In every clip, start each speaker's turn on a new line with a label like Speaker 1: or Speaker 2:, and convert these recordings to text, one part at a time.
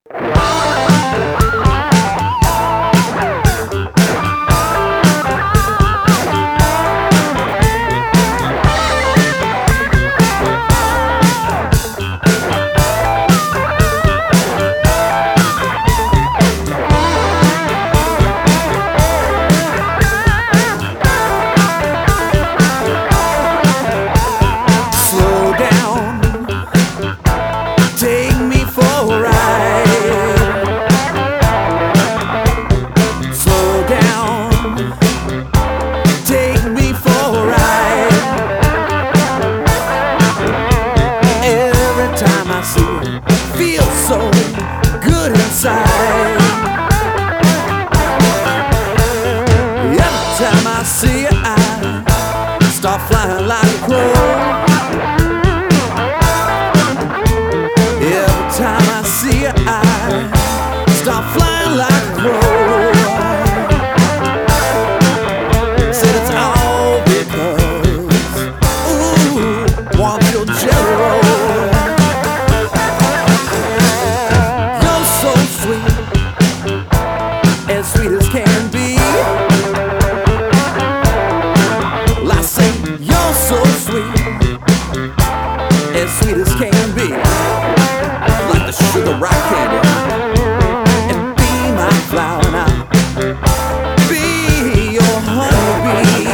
Speaker 1: Start flying like a crow. Every time I see you, I start flying like a crow. Said it's all because, ooh, want your jelly roll. You're so sweet, as sweet as can be. You're so sweet, as sweet as can be, like the sugar rock candy. And be my flower now, be your honeybee.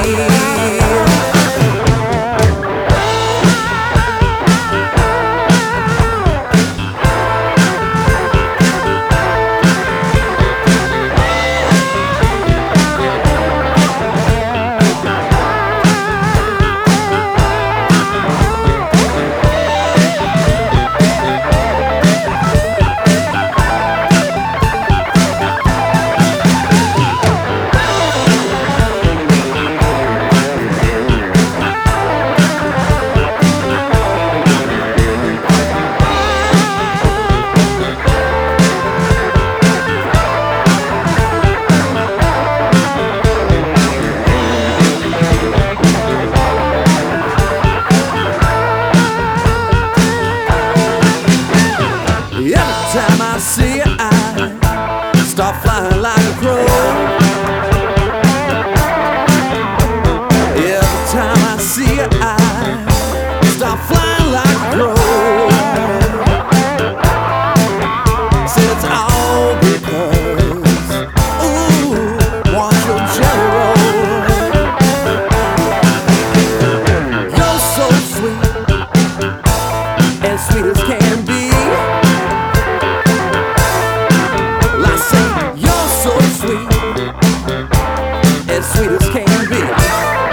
Speaker 1: Every time I see you, I start flying like a crow. Every time I see you, I start flying like a crow. Said it's all because, ooh, want your jelly roll. You're so sweet, as sweet as can be. As sweet as can be,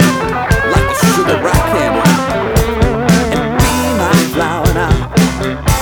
Speaker 1: like the sugar rock candy. And be my flower now.